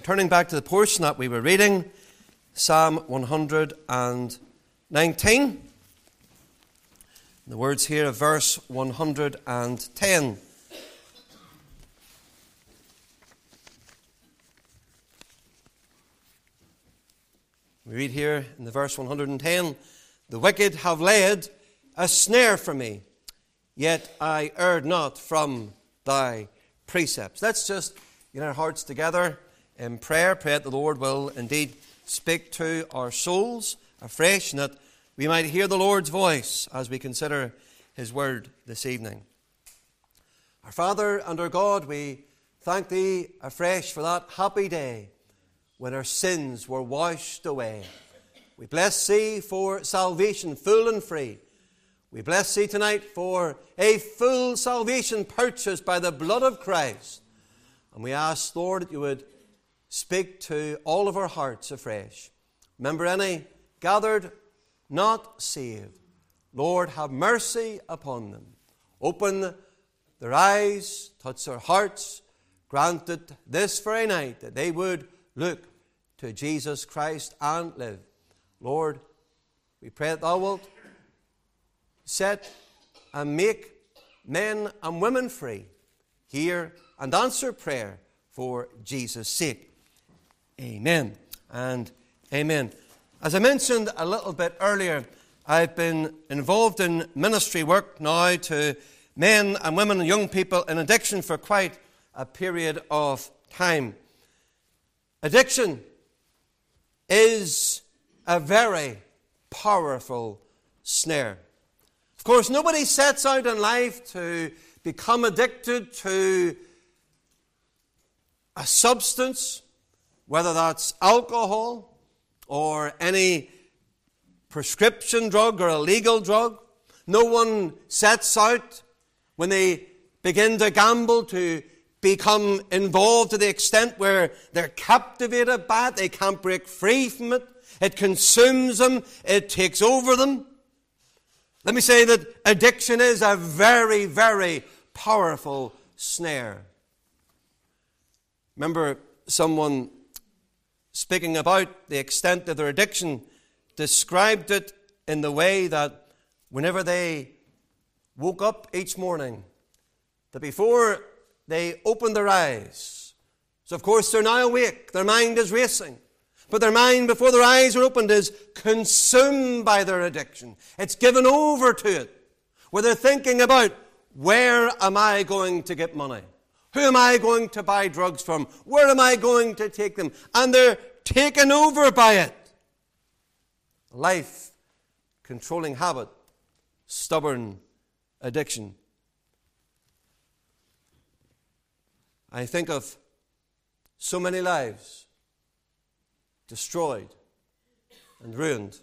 Turning back to the portion that we were reading, Psalm 119. The words here of verse 110. We read here in the verse 110, "The wicked have laid a snare for me, yet I erred not from thy precepts." Let's just get our hearts together in prayer. Pray that the Lord will indeed speak to our souls afresh, and that we might hear the Lord's voice as we consider his word this evening. Our Father and our God, we thank thee afresh for that happy day when our sins were washed away. We bless thee for salvation full and free. We bless thee tonight for a full salvation purchased by the blood of Christ. And we ask, Lord, that you would speak to all of our hearts afresh. Remember any gathered, not saved. Lord, have mercy upon them. Open their eyes, touch their hearts. Grant it this very night that they would look to Jesus Christ and live. Lord, we pray that thou wilt set and make men and women free. Hear and answer prayer for Jesus' sake. Amen and amen. As I mentioned a little bit earlier, I've been involved in ministry work now to men and women and young people in addiction for quite a period of time. Addiction is a very powerful snare. Of course, nobody sets out in life to become addicted to a substance, whether that's alcohol or any prescription drug or illegal drug. No one sets out when they begin to gamble to become involved to the extent where they're captivated by it. They can't break free from it. It consumes them. It takes over them. Let me say that addiction is a very, very powerful snare. Remember someone speaking about the extent of their addiction described it in the way that whenever they woke up each morning, that before they opened their eyes, so of course they're now awake, their mind is racing, but their mind before their eyes are opened is consumed by their addiction. It's given over to it, where they're thinking about, where am I going to get money? Who am I going to buy drugs from? Where am I going to take them? And they're taken over by it. Life, controlling habit, stubborn addiction. I think of so many lives destroyed and ruined.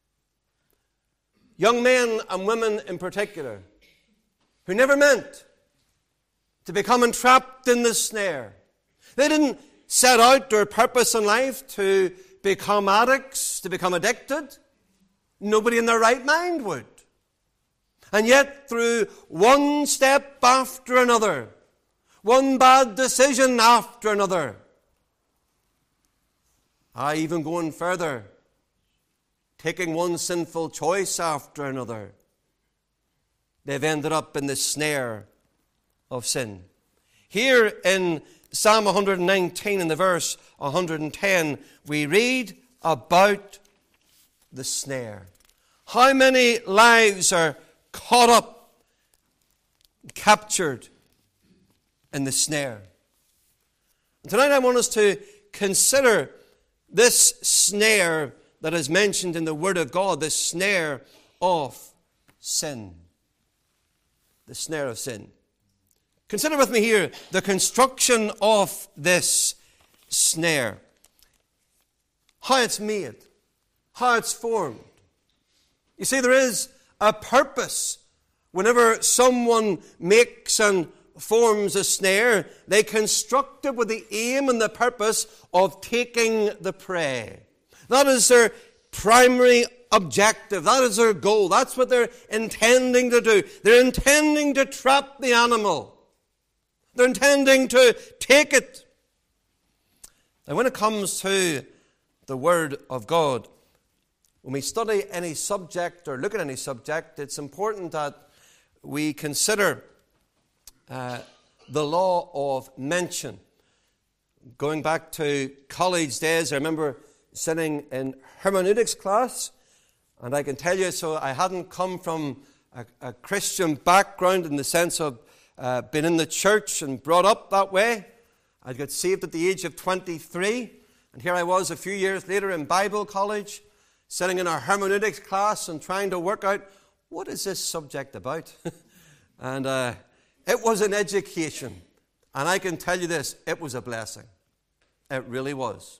Young men and women in particular, who never meant to become entrapped in the snare. They didn't set out their purpose in life to become addicts, to become addicted. Nobody in their right mind would. And yet, through one step after another, one bad decision after another, even going further, taking one sinful choice after another, they've ended up in the snare of sin. Here in Psalm 119, in the verse 110, we read about the snare. How many lives are caught up, captured in the snare? And tonight I want us to consider this snare that is mentioned in the Word of God, the snare of sin. The snare of sin. Consider with me here the construction of this snare. How it's made. How it's formed. You see, there is a purpose. Whenever someone makes and forms a snare, they construct it with the aim and the purpose of taking the prey. That is their primary objective. That is their goal. That's what they're intending to do. They're intending to trap the animal. They're intending to take it. Now, when it comes to the Word of God, when we study any subject or look at any subject, it's important that we consider the law of mention. Going back to college days, I remember sitting in hermeneutics class, and I can tell you, so I hadn't come from a Christian background in the sense of being in the church and brought up that way. I got saved at the age of 23, and here I was a few years later in Bible college, sitting in our hermeneutics class and trying to work out, what is this subject about? And it was an education. And I can tell you this, it was a blessing. It really was.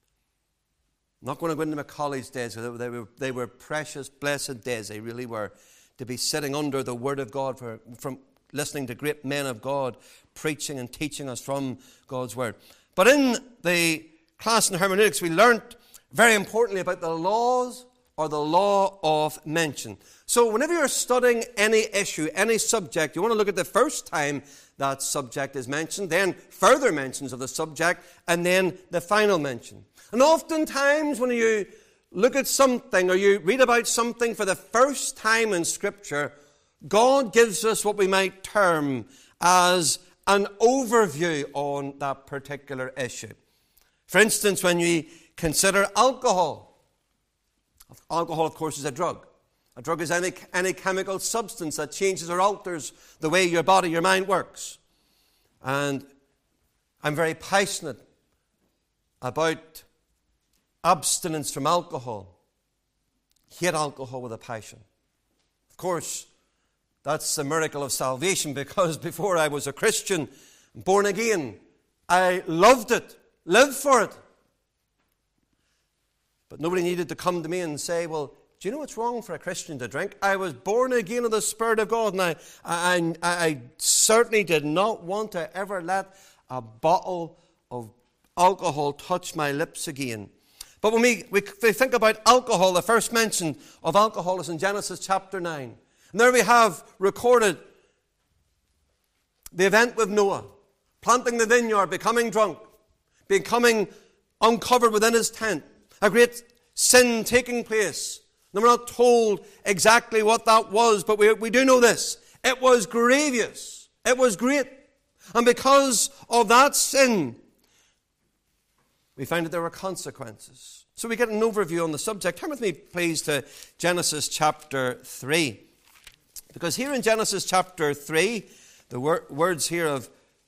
I'm not going to go into my college days. They were precious, blessed days. They really were. To be sitting under the Word of God, from listening to great men of God, preaching and teaching us from God's Word. But in the class in hermeneutics, we learnt very importantly about the laws or the law of mention. So whenever you're studying any issue, any subject, you want to look at the first time that subject is mentioned, then further mentions of the subject, and then the final mention. And oftentimes when you look at something or you read about something for the first time in Scripture, God gives us what we might term as an overview on that particular issue. For instance, when we consider alcohol. Alcohol, of course, is a drug. A drug is any chemical substance that changes or alters the way your body, your mind works. And I'm very passionate about abstinence from alcohol. Hate alcohol with a passion. Of course, that's the miracle of salvation, because before I was a Christian, born again, I loved it, lived for it. But nobody needed to come to me and say, well, do you know what's wrong for a Christian to drink? I was born again of the Spirit of God, and I certainly did not want to ever let a bottle of alcohol touch my lips again. But when we think about alcohol, the first mention of alcohol is in Genesis chapter 9. And there we have recorded the event with Noah, planting the vineyard, becoming drunk, becoming uncovered within his tent, a great sin taking place. And we're not told exactly what that was, but we do know this. It was grievous. It was great. And because of that sin, we find that there were consequences. So we get an overview on the subject. Turn with me, please, to Genesis chapter 3. Because here in Genesis chapter 3, the words here of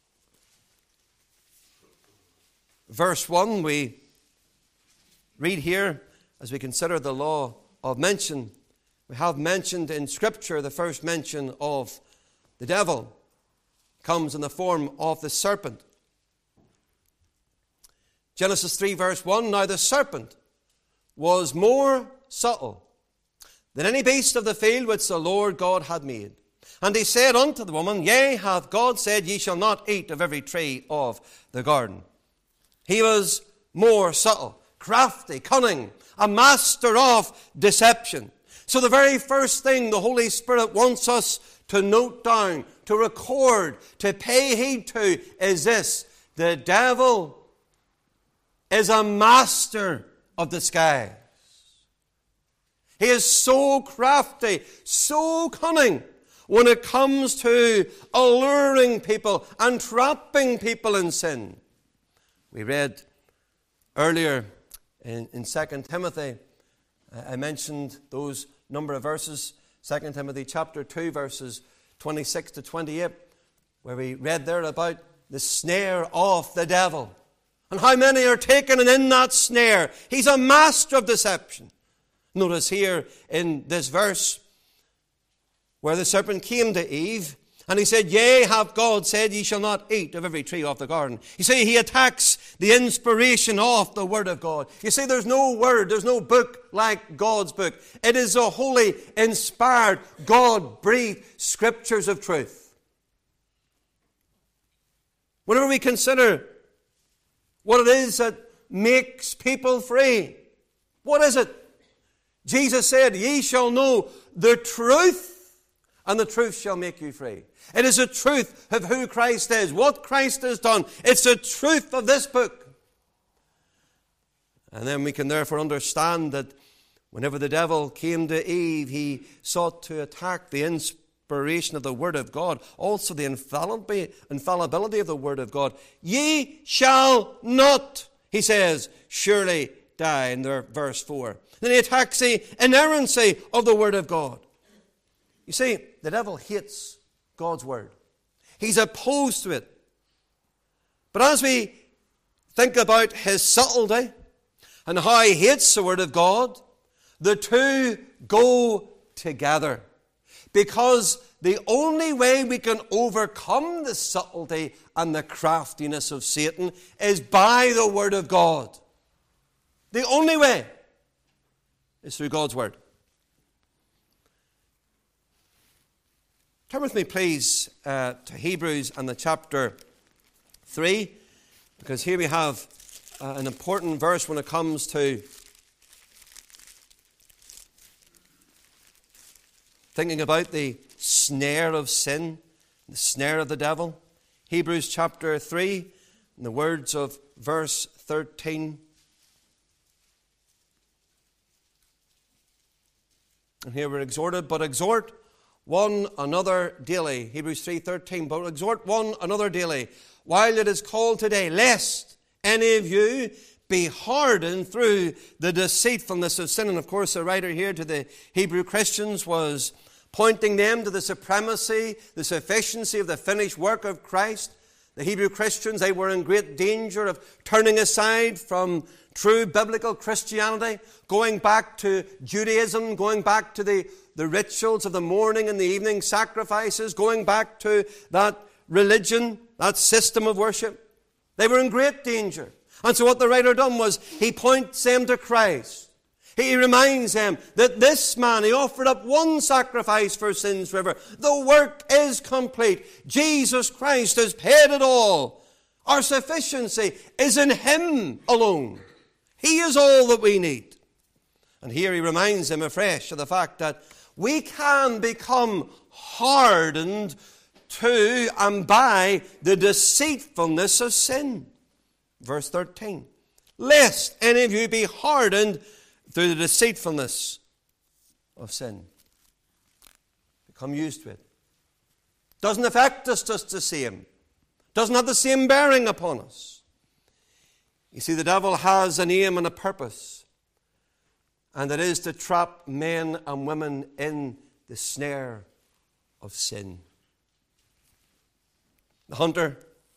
verse 1, we read here, as we consider the law of mention, we have mentioned in Scripture the first mention of the devil. Comes in the form of the serpent. Genesis 3 verse 1, now the serpent was more subtle than any beast of the field which the Lord God had made. And he said unto the woman, yea, hath God said, ye shall not eat of every tree of the garden. He was more subtle, crafty, cunning, a master of deception. So the very first thing the Holy Spirit wants us to note down, to record, to pay heed to is this: the devil is a master of disguise. He is so crafty, so cunning when it comes to alluring people and trapping people in sin. We read earlier in 2 Timothy, I mentioned those number of verses, 2 Timothy chapter 2, verses 26 to 28, where we read there about the snare of the devil. And how many are taken in that snare. He's a master of deception. Notice here in this verse where the serpent came to Eve and he said, yea, hath God said, ye shall not eat of every tree of the garden. You see, he attacks the inspiration of the Word of God. You see, there's no word, there's no book like God's book. It is the holy, inspired, God-breathed Scriptures of truth. Whenever we consider what it is that makes people free, what is it? Jesus said, ye shall know the truth, and the truth shall make you free. It is the truth of who Christ is, what Christ has done. It's the truth of this book. And then we can therefore understand that whenever the devil came to Eve, he sought to attack the inspiration of the Word of God, also the infallibility of the Word of God. Ye shall not, he says, surely die, in verse 4. Then he attacks the inerrancy of the Word of God. You see, the devil hates God's Word. He's opposed to it. But as we think about his subtlety and how he hates the Word of God, the two go together. Because the only way we can overcome the subtlety and the craftiness of Satan is by the Word of God. The only way is through God's Word. Turn with me, please, to Hebrews and the chapter 3, because here we have an important verse when it comes to thinking about the snare of sin, the snare of the devil. Hebrews chapter 3, in the words of verse 13. And here we're exhorted, but exhort one another daily. Hebrews 3:13. But exhort one another daily, while it is called today, lest any of you be hardened through the deceitfulness of sin. And of course, the writer here to the Hebrew Christians was pointing them to the supremacy, the sufficiency of the finished work of Christ. The Hebrew Christians, they were in great danger of turning aside from true biblical Christianity, going back to Judaism, going back to the rituals of the morning and the evening sacrifices, going back to that religion, that system of worship. They were in great danger. And so what the writer done was he points them to Christ. He reminds them that this man, he offered up one sacrifice for sins forever. The work is complete. Jesus Christ has paid it all. Our sufficiency is in him alone. He is all that we need. And here he reminds them afresh of the fact that we can become hardened to and by the deceitfulness of sin. Verse 13. Lest any of you be hardened through the deceitfulness of sin. Become used to it. Doesn't affect us just the same. Doesn't have the same bearing upon us. You see, the devil has an aim and a purpose, and it is to trap men and women in the snare of sin. The hunter,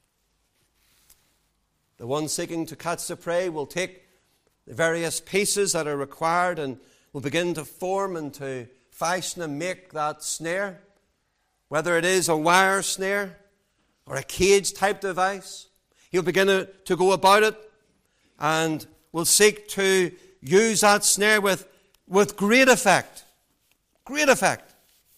the one seeking to catch the prey, will take the various pieces that are required and will begin to form and to fashion and make that snare, whether it is a wire snare or a cage-type device. He'll begin to go about it and will seek to use that snare with great effect. Great effect.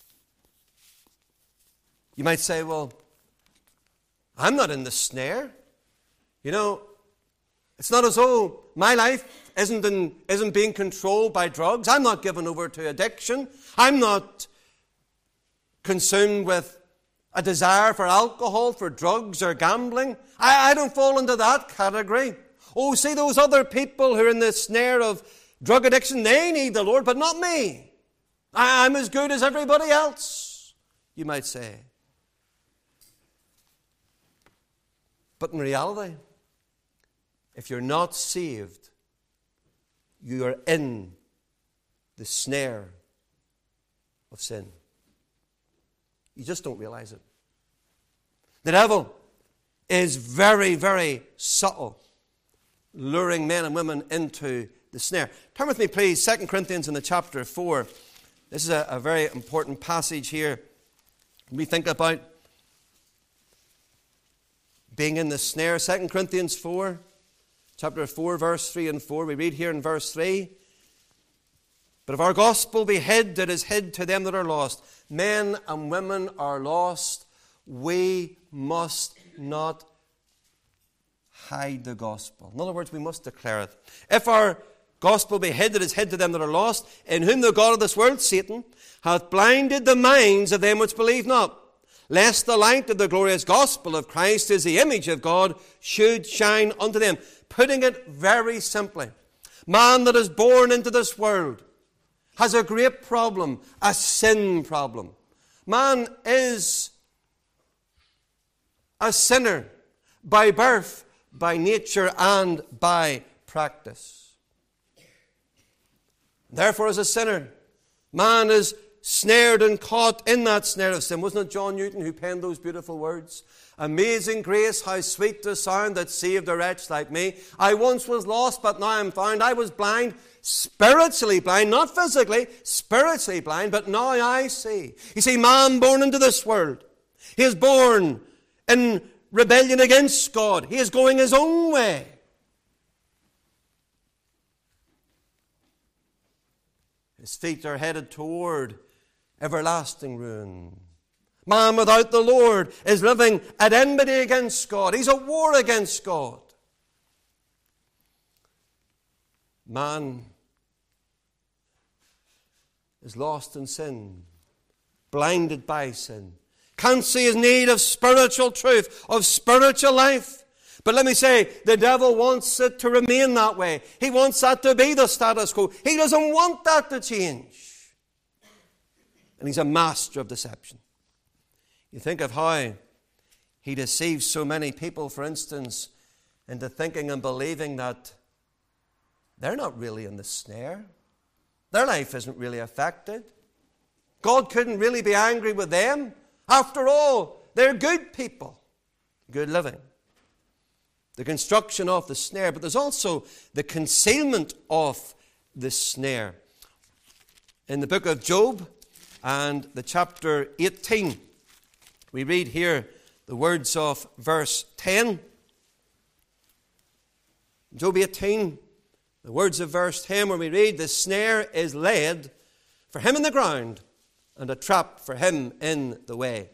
You might say, well, I'm not in the snare. You know, it's not as though my life isn't being controlled by drugs. I'm not given over to addiction. I'm not consumed with a desire for alcohol, for drugs, or gambling. I don't fall into that category. Oh, see, those other people who are in the snare of drug addiction, they need the Lord, but not me. I'm as good as everybody else, you might say. But in reality, if you're not saved, you are in the snare of sin. You just don't realize it. The devil is very, very subtle, luring men and women into the snare. Turn with me, please, 2 Corinthians in the chapter 4. This is a very important passage here. We think about being in the snare. 2 Corinthians 4, chapter 4, verse 3 and 4. We read here in verse 3, but if our gospel be hid, it is hid to them that are lost. Men and women are lost. We must not hide the gospel. In other words, we must declare it. If our gospel be hid, it is hid to them that are lost, in whom the God of this world, Satan, hath blinded the minds of them which believe not, lest the light of the glorious gospel of Christ, is the image of God, should shine unto them. Putting it very simply, Man that is born into this world has a great problem, a sin problem. Man is a sinner by birth, by nature, and by practice. Therefore, as a sinner, man is snared and caught in that snare of sin. Wasn't it John Newton who penned those beautiful words? Amazing grace, how sweet the sound that saved a wretch like me. I once was lost, but now I'm found. I was blind, spiritually blind, not physically, spiritually blind, but now I see. You see, man born into this world, he is born in rebellion against God. He is going his own way. His feet are headed toward everlasting ruin. Man without the Lord is living at enmity against God. He's at war against God. Man is lost in sin, blinded by sin, can't see his need of spiritual truth, of spiritual life. But let me say, the devil wants it to remain that way. He wants that to be the status quo. He doesn't want that to change. And he's a master of deception. You think of how he deceives so many people, for instance, into thinking and believing that they're not really in the snare. Their life isn't really affected. God couldn't really be angry with them. After all, they're good people, good living. The construction of the snare, but there's also the concealment of the snare. In the book of Job and the chapter 18, we read here the words of verse 10. Job 18, the words of verse 10, where we read, the snare is laid for him in the ground, and a trap for him in the way.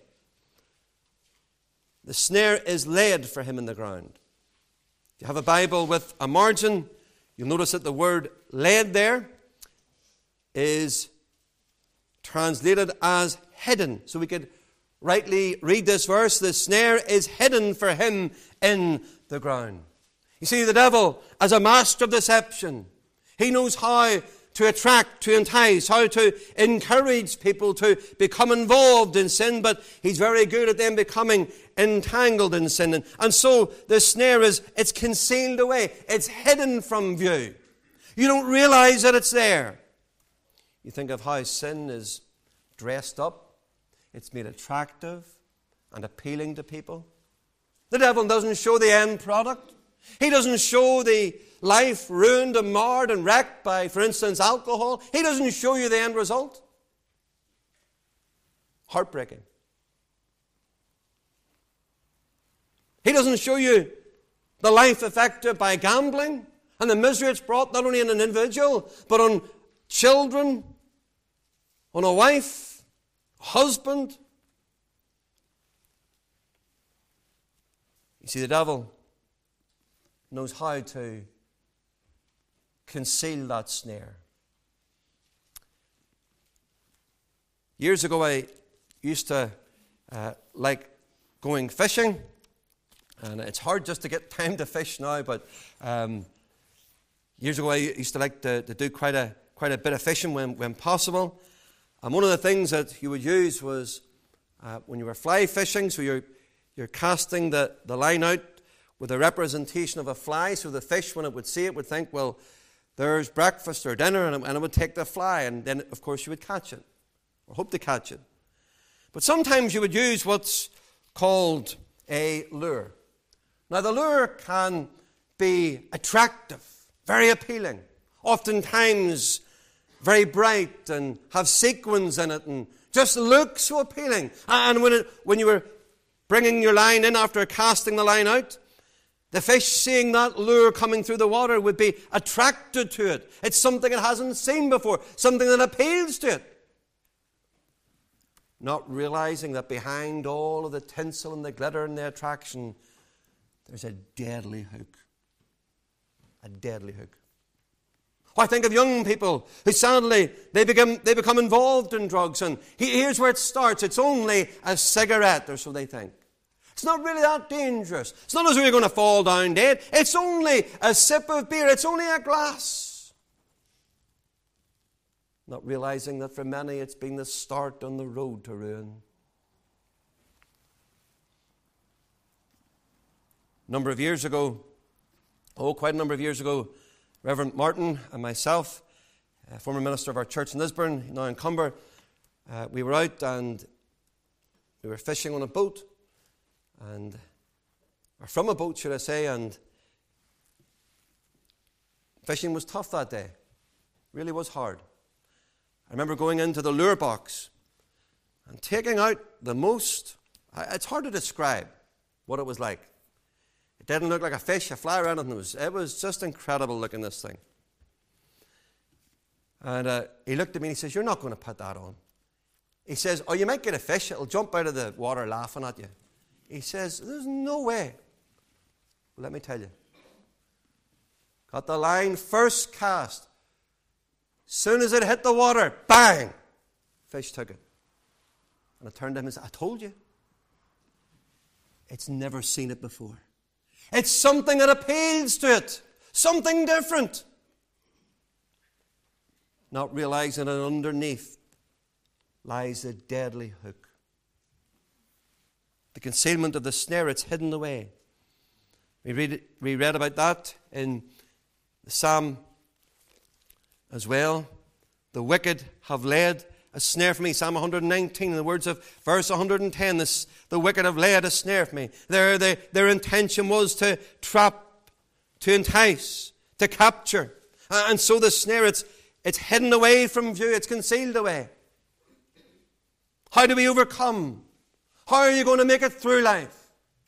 The snare is laid for him in the ground. If you have a Bible with a margin, you'll notice that the word laid there is translated as hidden. So we could rightly read this verse, the snare is hidden for him in the ground. You see, the devil, as a master of deception, he knows how to attract, to entice, how to encourage people to become involved in sin, but he's very good at them becoming entangled in sin. And so the snare it's concealed away. It's hidden from view. You don't realize that it's there. You think of how sin is dressed up. It's made attractive and appealing to people. The devil doesn't show the end product. He doesn't show the life ruined and marred and wrecked by, for instance, alcohol. He doesn't show you the end result. Heartbreaking. He doesn't show you the life affected by gambling and the misery it's brought not only on an individual, but on children, on a wife, a husband. You see, the devil knows how to conceal that snare. Years ago, I used to like going fishing, and it's hard just to get time to fish now, but years ago I used to like to do quite a bit of fishing when possible. And one of the things that you would use was when you were fly fishing, so you're casting the line out with a representation of a fly, so the fish, when it would see it, would think, well, there's breakfast or dinner, and it would take the fly, and then, of course, you would catch it, or hope to catch it. But sometimes you would use what's called a lure. Now, the lure can be attractive, very appealing, oftentimes very bright, and have sequins in it, and just look so appealing. And when you were bringing your line in after casting the line out, the fish, seeing that lure coming through the water, would be attracted to it. It's something it hasn't seen before, something that appeals to it. Not realizing that behind all of the tinsel and the glitter and the attraction, there's a deadly hook. A deadly hook. I think of young people who sadly, they become involved in drugs, and here's where it starts. It's only a cigarette, or so they think. It's not really that dangerous. It's not as though you're going to fall down dead. It's only a sip of beer. It's only a glass. not realizing that for many it's been the start on the road to ruin. A number of years ago, quite a number of years ago, Reverend Martin and myself, former minister of our church in Lisburn, now in Cumber, we were out and we were fishing on a boat, or from a boat, should I say, and fishing was tough that day. It really was hard. I remember going into the lure box and taking out the most, it's hard to describe what it was like. It didn't look like a fish, a fly or anything. It was just incredible looking, this thing. And he looked at me and he says, "You're not going to put that on." He says, "Oh, you might get a fish. It'll jump out of the water laughing at you." He says, "There's no way." Well, let me tell you. Got the line first cast. Soon as it hit the water, bang! Fish took it. And I turned to him and said, "I told you. It's never seen it before. It's something that appeals to it. Something different." Not realizing that underneath lies a deadly hook. The concealment of the snare, it's hidden away. We read about that in the Psalm as well. The wicked have laid a snare for me. Psalm 119, in the words of verse 110, the wicked have laid a snare for me. Their intention was to trap, to entice, to capture. And so the snare, it's hidden away from view. It's concealed away. How do we overcome? How are you going to make it through life?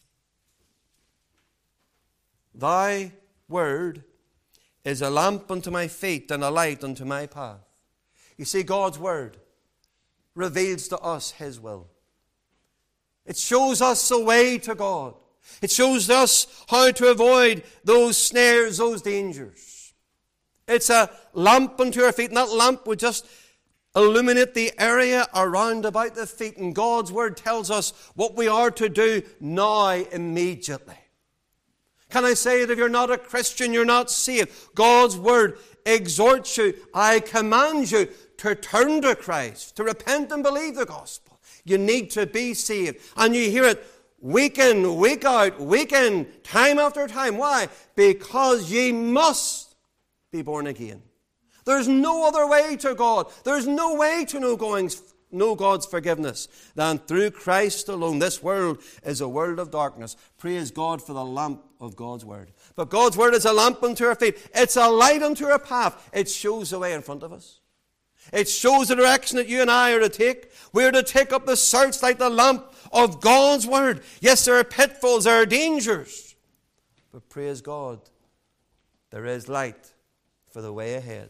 Thy word is a lamp unto my feet and a light unto my path. You see, God's word reveals to us His will. It shows us the way to God. It shows us how to avoid those snares, those dangers. It's a lamp unto our feet, and that lamp would just illuminate the area around about the feet. And God's word tells us what we are to do now, immediately. Can I say that if you're not a Christian, you're not saved? God's word exhorts you, I command you to turn to Christ, to repent and believe the gospel. You need to be saved. And you hear it week in, week out, week in, time after time. Why? Because ye must be born again. There's no other way to God. There's no way to know God's forgiveness than through Christ alone. This world is a world of darkness. Praise God for the lamp of God's word. But God's word is a lamp unto our feet. It's a light unto our path. It shows the way in front of us. It shows the direction that you and I are to take. We're to take up the searchlight, the lamp of God's word. Yes, there are pitfalls, there are dangers. But praise God, there is light for the way ahead.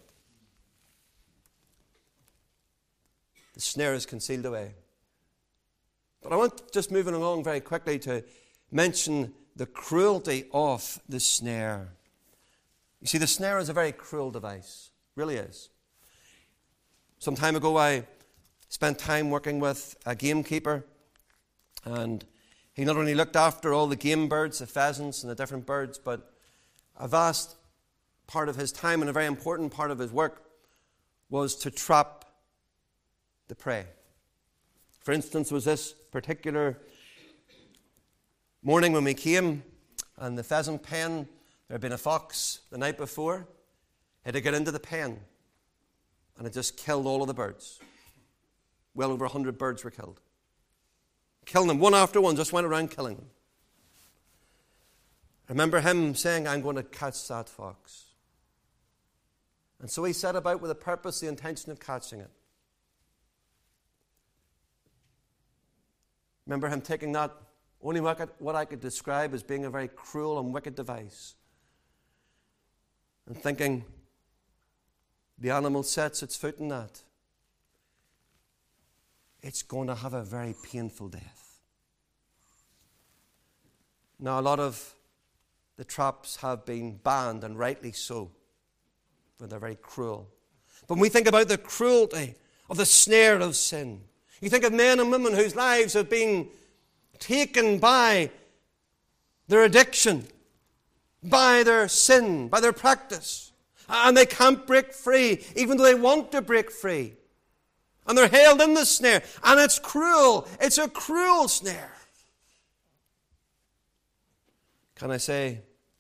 The snare is concealed away. But I want, just moving along very quickly, to mention the cruelty of the snare. You see, the snare is a very cruel device. It really is. Some time ago, I spent time working with a gamekeeper, and he not only looked after all the game birds, the pheasants and the different birds, but a vast part of his time and a very important part of his work was to trap the prey. For instance, was this particular morning when we came, and the pheasant pen, there had been a fox the night before. It had got into the pen, and it just killed all of the birds. Well over 100 birds were killed. Killing them one after one, just went around killing them. I remember him saying, I'm going to catch that fox. And so he set about with a purpose, the intention of catching it. Remember him taking that, only what I could describe as being a very cruel and wicked device, and thinking, the animal sets its foot in that, it's going to have a very painful death. Now, a lot of the traps have been banned, and rightly so, but they're very cruel. But when we think about the cruelty of the snare of sin, you think of men and women whose lives have been taken by their addiction, by their sin, by their practice. And they can't break free, even though they want to break free. And they're held in the snare. And it's cruel. It's a cruel snare. Can I say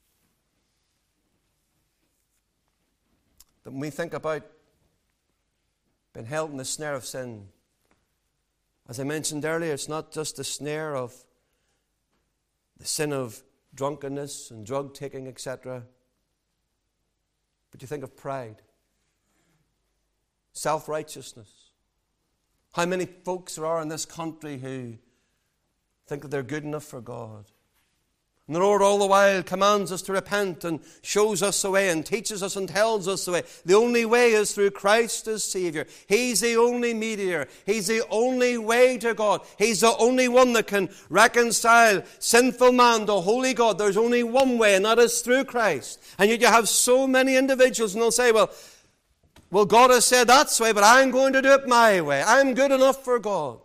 that when we think about being held in the snare of sin, as I mentioned earlier, it's not just the snare of the sin of drunkenness and drug taking, etc. But you think of pride, self-righteousness. How many folks there are in this country who think that they're good enough for God. And the Lord all the while commands us to repent and shows us the way and teaches us and tells us the way. The only way is through Christ as Savior. He's the only mediator. He's the only way to God. He's the only one that can reconcile sinful man to holy God. There's only one way, and that is through Christ. And yet you have so many individuals, and they'll say, well, God has said that's the way, but I'm going to do it my way. I'm good enough for God.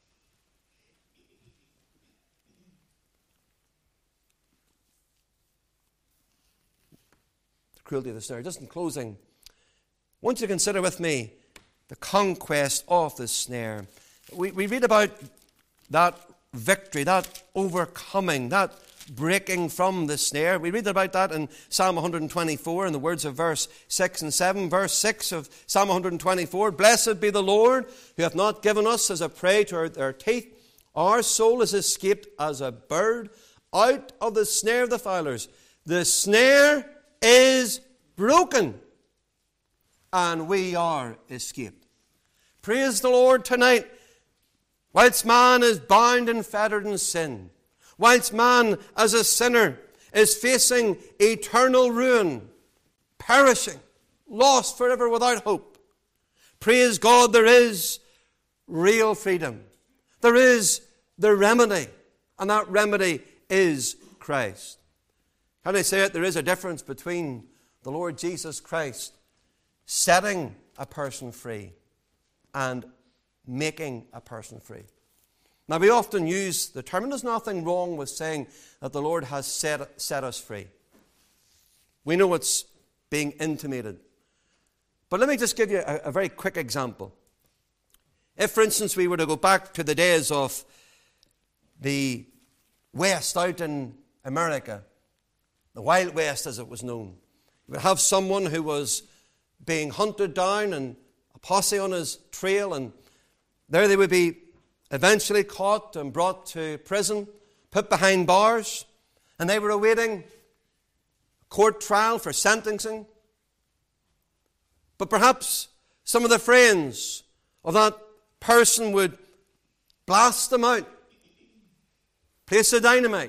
Cruelty of the snare. Just in closing, I want you to consider with me the conquest of the snare. We read about that victory, that overcoming, that breaking from the snare. We read about that in Psalm 124 in the words of verse 6 and 7. Verse 6 of Psalm 124, "Blessed be the Lord, who hath not given us as a prey to our teeth. Our soul is escaped as a bird out of the snare of the fowlers. The snare is broken, and we are escaped." Praise the Lord tonight. Whilst man is bound and fettered in sin, whilst man as a sinner is facing eternal ruin, perishing, lost forever without hope, praise God, there is real freedom. There is the remedy, and that remedy is Christ. Can I say it? There is a difference between the Lord Jesus Christ setting a person free and making a person free. Now, we often use the term, and there's nothing wrong with saying that the Lord has set us free. We know it's being intimated. But let me just give you a very quick example. If, for instance, we were to go back to the days of the West out in America, the Wild West as it was known, you would have someone who was being hunted down and a posse on his trail, and there they would be eventually caught and brought to prison, put behind bars, and they were awaiting a court trial for sentencing. But perhaps some of the friends of that person would blast them out, place the dynamite,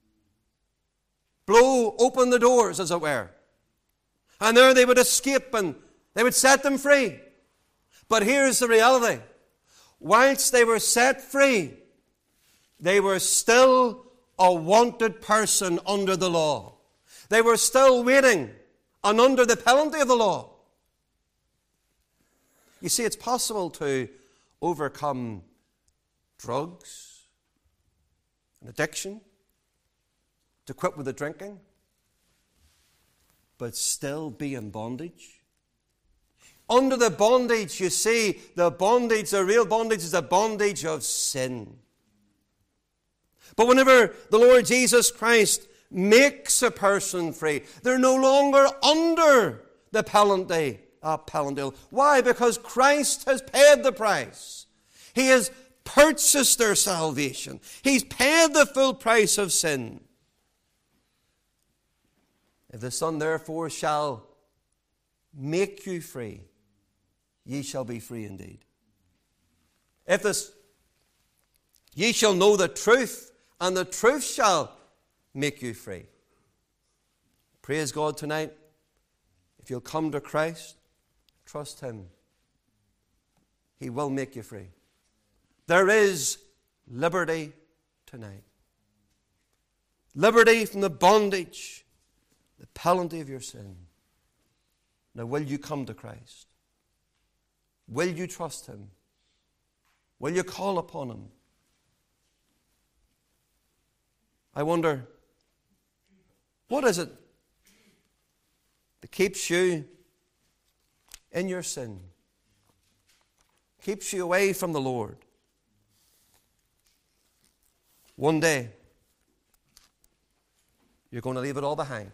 blow open the doors, as it were. And there they would escape and they would set them free. But here's the reality. Whilst they were set free, they were still a wanted person under the law. They were still waiting and under the penalty of the law. You see, it's possible to overcome drugs and addiction, to quit with the drinking, but still be in bondage. Under the bondage, you see, the real bondage is the bondage of sin. But whenever the Lord Jesus Christ makes a person free, they're no longer under the penalty. Why? Because Christ has paid the price. He has purchased their salvation. He's paid the full price of sin. If the Son therefore shall make you free, ye shall be free indeed. Ye shall know the truth, and the truth shall make you free. Praise God tonight. If you'll come to Christ, trust Him. He will make you free. There is liberty tonight. Liberty from the bondage, the penalty of your sin. Now, will you come to Christ? Will you trust Him? Will you call upon Him? I wonder, what is it that keeps you in your sin, keeps you away from the Lord, one day you're going to leave it all behind.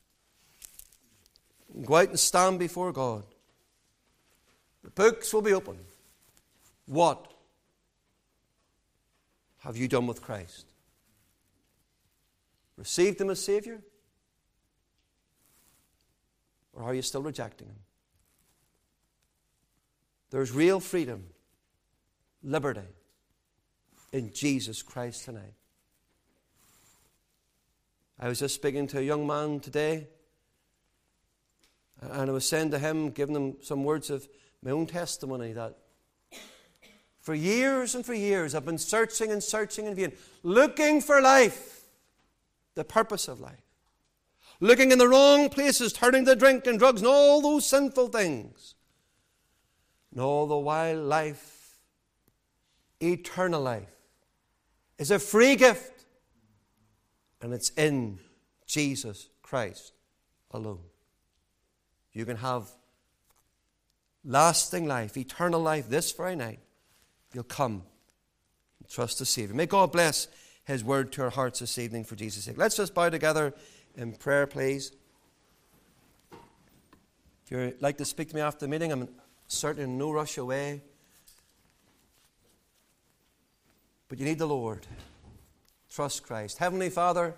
Go out and stand before God. The books will be open. What have you done with Christ? Received Him as Savior? Or are you still rejecting Him? There's real freedom, liberty in Jesus Christ tonight. I was just speaking to a young man today, and I was saying to him, giving him some words of my own testimony, that for years and for years I've been searching and searching in vain, looking for life, the purpose of life. Looking in the wrong places, turning to drink and drugs and all those sinful things. And all the while life, eternal life, is a free gift. And it's in Jesus Christ alone. You can have lasting life, eternal life this very night. You'll come and trust the Savior. May God bless His word to our hearts this evening for Jesus' sake. Let's just bow together in prayer, please. If you'd like to speak to me after the meeting, I'm certainly in no rush away. But you need the Lord. Trust Christ. Heavenly Father,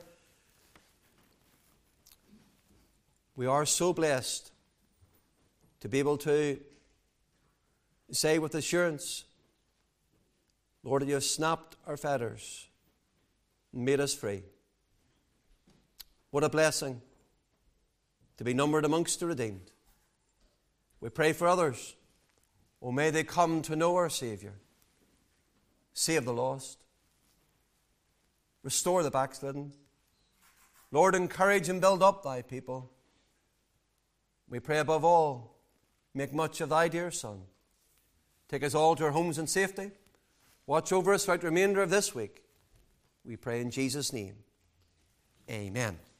we are so blessed to be able to say with assurance, Lord, that you have snapped our fetters and made us free. What a blessing to be numbered amongst the redeemed. We pray for others. Oh, may they come to know our Savior. Save the lost. Restore the backslidden. Lord, encourage and build up thy people. We pray above all, make much of thy dear Son. Take us all to our homes in safety. Watch over us throughout the remainder of this week. We pray in Jesus' name. Amen.